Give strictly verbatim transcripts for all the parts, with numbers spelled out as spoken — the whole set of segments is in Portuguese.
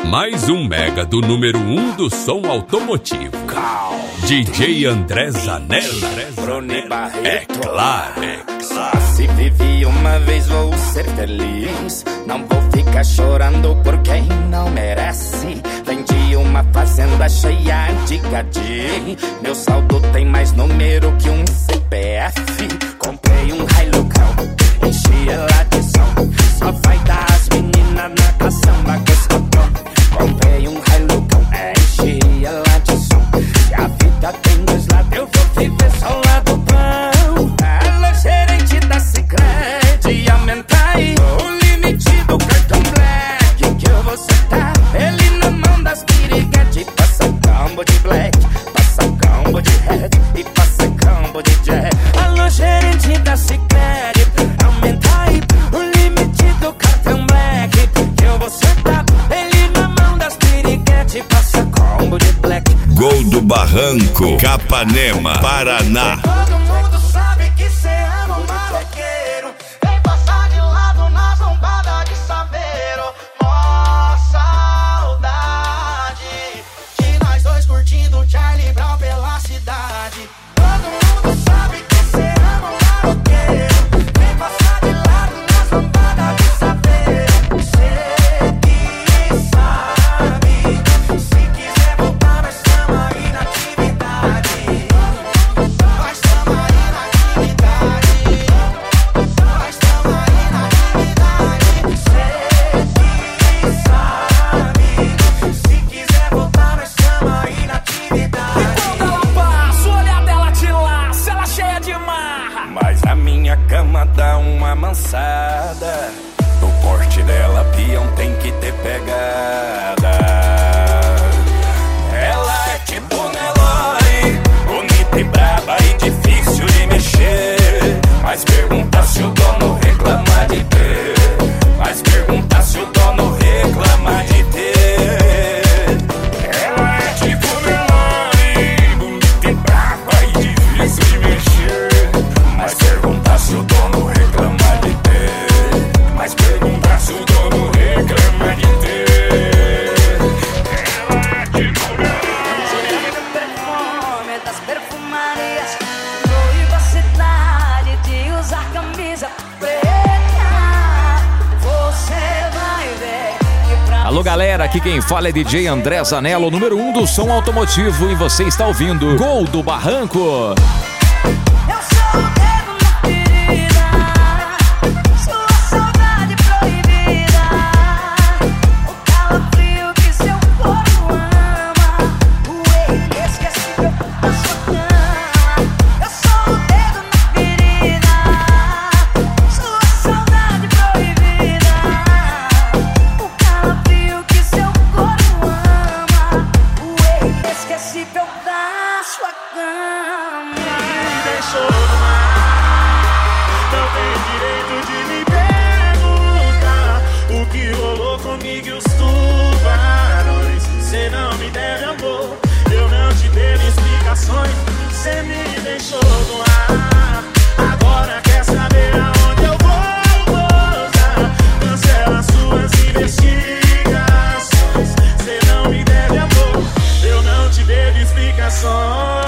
Mais um mega do número um do som automotivo. D J André Zanella. É claro, é claro. Só se vive uma vez, vou ser feliz. Não vou ficar chorando por quem não merece. Vendi uma fazenda cheia de gadi. Meu saldo tem mais número que um C P F. Comprei um Hilux, enchi ela de som. Só vai dar as meninas na caçamba que escutou. Comprei um Hilux, enchi ela de som. Se a vida tem dois lados, eu vou viver só o lado bom. Alô, gerente da Sicredi, aumenta aí o limite do cartão black que eu vou sentar. Ele na mão das piriguete, passa combo de black, passa combo de red e passa combo de jet. Alô, gerente da Sicredi, aumenta aí o limite do cartão black que eu vou sentar. Ele na mão das piriguete, passa combo de black. Gol do Barranco, Capanema, Paraná. Todo mundo sabe que cê ama um maloqueiro. Vem passar de lado nas lombadas de Saveiro. Mó saudade de nós dois curtindo Charlie Brown pela cidade. Todo mundo sabe que cê ama um maloqueiro. Vem passar de lado nas lombadas de Saveiro. Cê que sabe. Se quiser voltar, nós tamo aí na atividade. Nós tamo aí na atividade. Nós tamo aí na atividade. Cê que sabe. Se quiser voltar, nós tamo aí na atividade. E quando ela passa, o olhar dela te laça, ela cheia de marra. Mas a minha cama dá uma mansada. No porte dela, peão tem que ter pegada. Ela é tipo Nelore, bonita e braba e difícil de mexer. Mas pergunta se o dono reclama de ter. Mas pergunta se o dono reclama de ter. Ela é tipo Nelore, bonita e braba e difícil de mexer. Mas pergunta se o dono reclama de ter. Mas pergunta se o dono reclama de ter. Ela é tipo Cheiro do perfume das perfumarias. Noiva cidade de usar camisa preta. Você vai ver que pra Alô galera, aqui quem fala é D J André Zanella, o número um do som automotivo, e você está ouvindo Gol do Barranco. eu sou o dedo na ferida. Sua saudade proibida. O calafrio que seu corpo ama. O inesquecível da sua cama. Eu sou o dedo na ferida. Sua saudade proibida. O calafrio que seu corpo ama. O inesquecível da sua cama. Deixou no mar, não tem direito de me perguntar o que rolou comigo e os tubarões. Cê não me deve amor, eu não te devo explicações. Cê me deixou no ar, agora quer saber aonde eu vou pousar. Cancela suas investigações. Cê não me deve amor, eu não te devo explicações.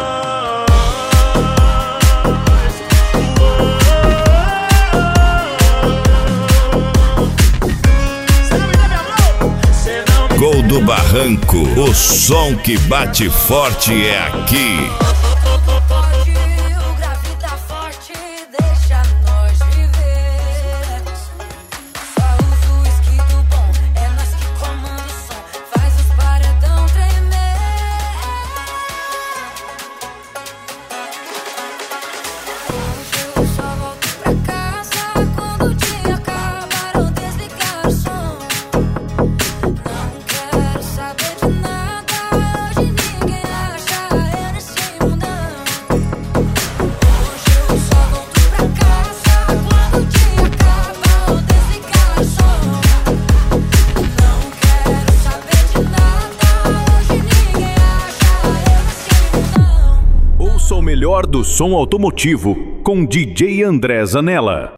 Gol do Barranco, o som que bate forte é aqui. Pode, o grave tá forte, deixa nós viver. Só usa o whisky do bom, é nós que comanda o som, faz os paredão tremer. Hoje eu só volto pra casa quando o dia acabar ou desligar o som. Não quero saber de nada, hoje ninguém acha eu nesse mundão. Hoje eu só volto pra casa quando o dia acaba ou desligar o som. Não quero saber de nada, hoje ninguém acha eu nesse mundão. Ouça o melhor do som automotivo com D J André Zanella.